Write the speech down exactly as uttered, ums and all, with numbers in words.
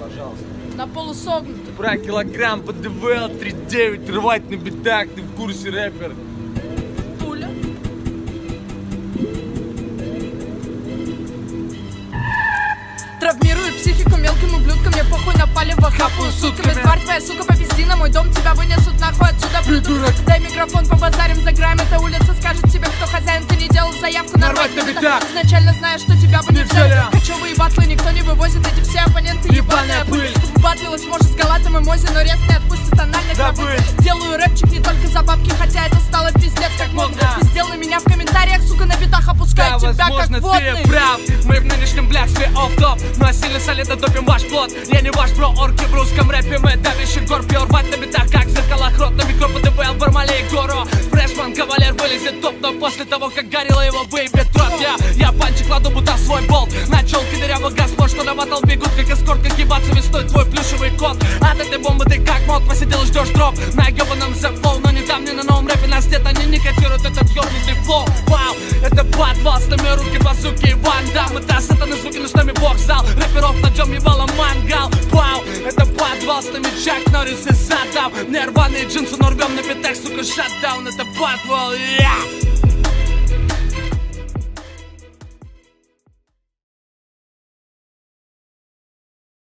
пожалуйста. На полусогнутый. Про килограмм по ДВЛ тридцать девять, рвать на битах, ты в курсе, рэпер? Пуля. Травмирует психику мелким ублюдком. Мне похуй, напали в охапу сутками. Тварь твоя, сука, повезди на мой дом. Тебя вынесут нахуй отсюда, придурок. Дай микрофон, побазарим за грамм. Эта улица скажет тебе, кто хозяин. Ты не делал заявку на рвать на битах. Изначально зная, что тебя бы не взяли. Кочевые батлы никто не вывозит. Эти все оппоненты ебаная пыль. Батлилась, может, с Галатом и Мози, но рез не отпустит тональных рабы. Делаю рэпчик не только за бабки, хотя это стало пиздец как модно. Пиздел на меня в комментариях, сука, на битах опускаю да, тебя возможно, как водный. ты прав, мы в нынешнем блядстве офф-топ. Но сильно солидно топим ваш плод. Я не ваш бро, орки в русском рэпе. Мы давящий гор, пьер, рвать на битах, как в зеркалах рот. На микро по ДВЛ, Бармалей, Горо. Фрешман, кавалер, вылезет топ. Но после того, как горело его, выебет троп. Я, я панчик кладу, будто свой болт. На челке дырявый газ, что на батл бегут, как эскорт, как ебаться весной твой плюшевый кот. От этой бомбы ты как мод, посидел и ждешь дроп. На ебаном The Flow, но не там, не на новом рэпе. Нас где-то не не котируют этот ёбнутый флоу. Вау, это подвал, с нами руки, базуки и вандам. Это сатаны звуки, но с нами бог зал. Рэперов найдем ебало мангал. Вау, это подвал, с нами Чак Норрис и Саддам. Мне рваные джинсы, но рвем на битах, сука, шатдаун. Это подвал, yeah!